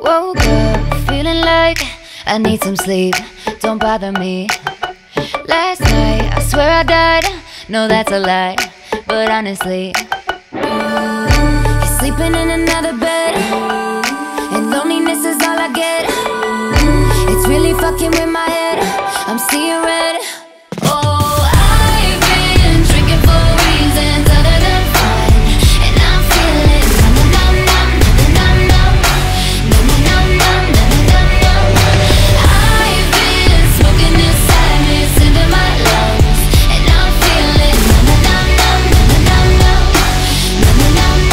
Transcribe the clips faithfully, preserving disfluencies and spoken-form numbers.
Woke up feeling like I need some sleep. Don't bother me. Last night I swear I died. No, that's a lie, but honestly, you're sleeping in another bed, and loneliness is all I get. It's really fucking with my head. I'm seeing red. Oh, I've been drinking for reasons other than fun, and I'm feeling numb, numb, numb, numb, numb, numb, numb, numb, numb, numb, numb. I've been smoking this sadness into my lungs, and I'm feeling numb, numb, numb, numb, numb, numb, numb,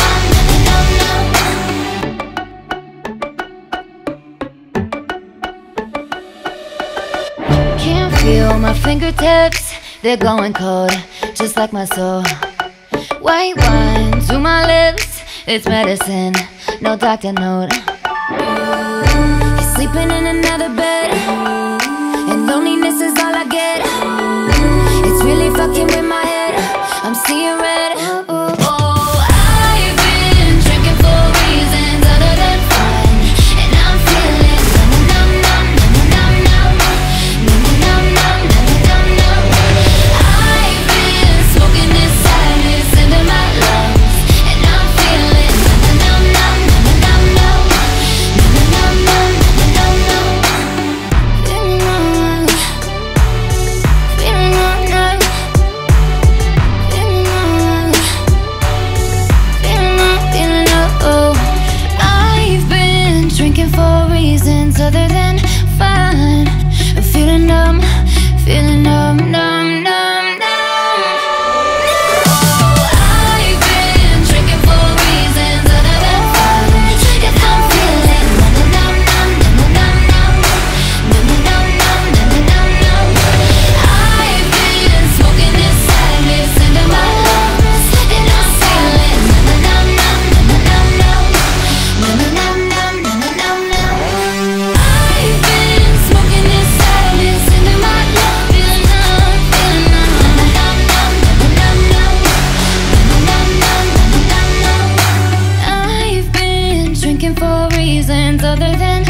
numb, numb, numb. Can't feel my fingertips, they're going cold, just like my soul. White wine to my lips, it's medicine, no doctor note. You're sleeping in another bed, and loneliness is all I get. It's really fucking with my head. I'm seeing red. Oh, I've been drinking for reasons other than fun, and I'm feeling numb, numb, numb, numb, numb, numb, numb, numb, numb, numb, numb. I've been smoking this sadness into my lungs, and I'm feeling numb, numb, numb, numb, numb, numb, numb, numb, numb, numb, numb. Feeling numb, feeling numb, numb, feeling numb, feeling numb, feeling numb. Oh, I've been drinking for reasons other than fun. I'm feeling numb, feeling numb, numb, numb, numb. Oh, I've been drinking for reasons other than fun, and I'm feeling numb, numb, numb, numb, numb, numb, numb, numb, numb, numb, numb, numb. I've been smoking this sadness into my lungs, and I'm feeling numb, numb, numb, numb, numb, numb, numb, numb, numb, numb, numb, numb. I've been smoking this sadness into my lungs, feeling numb, feeling numb, numb, numb, numb, numb, numb, numb, numb, numb, numb, numb. I've been drinking for reasons other than